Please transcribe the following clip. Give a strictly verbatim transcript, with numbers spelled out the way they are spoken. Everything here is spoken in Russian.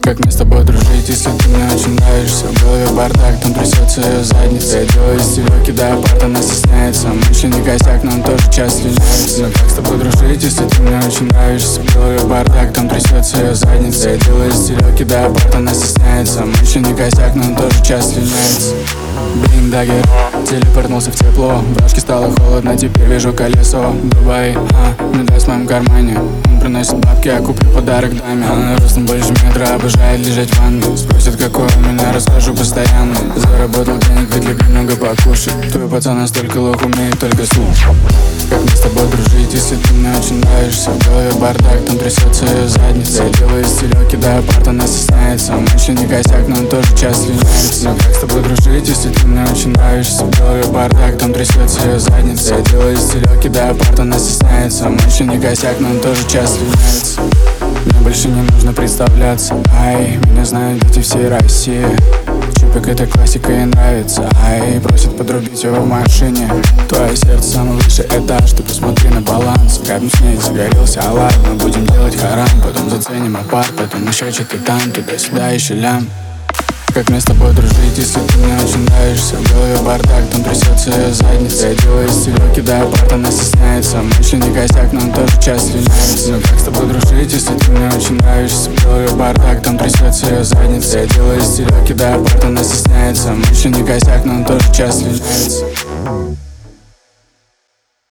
Как мне с тобой дружить, если ты мне очень нравишься? В голове бардак, там трясется ее задница. Я делаю стилек, кидаю парт, она стесняется. Мысли не косяк, но он тоже часто леняется. Но как с тобой дружить, если ты мне очень нравишься? В голове бардак, там трясется ее задница. Я делаю стилек, кидаю парт, она стесняется. Мысли не косяк, но он тоже часто леняется. Блин, дагер, телепортнулся в тепло. В брошке стало холодно, теперь вижу колесо. Дубай, а, медаль в моем кармане. Он приносит бабки, я куплю подарок даме. Она ростом больше метра, обожает лежать в ванной. Спросит, какой у меня, расскажу постоянно. Заработал денег, ведь люблю много покушать. Твой пацан настолько лох, умеет только слушать. Как мне с тобой дружить, если ты мне очень нравишься? В голове бардак, там трясется ее задница. Я делаю стилек, кидаю парт, она стесняется. Мысли не косяк, но он тоже часто леняется. Но как с тобой дружить, если ты мне очень нравишься? В голове бардак, там трясется ее задница. Я делаю стилек, кидаю парт, она стесняется. Мысли не косяк, но он тоже часто леняется. Мне больше не нужно представляться. Ай, меня знают дети всей России. Чупик — это классика и нравится. Ай, просят подрубить его в машине. Твое сердце — самый высший этаж. Ты посмотри на баланс. Рядом с ней загорелся аларм. Мы будем делать харам, потом заценим апарт. Потом еще что-то там, туда-сюда еще лям. Как мне с тобой дружить, если ты мне очень нравишься? В голове бардак, там трясется ее задница. Я делаю стилек, кидаю парт, она стесняется. Мысли не косяк, но он тоже часто леняется. Но как с тобой дружить, если ты мне очень нравишься? В голове бардак, там трясется ее задница. Я делаю стилек, кидаю парт, она стесняется. Мысли не косяк, но он тоже часто леняется.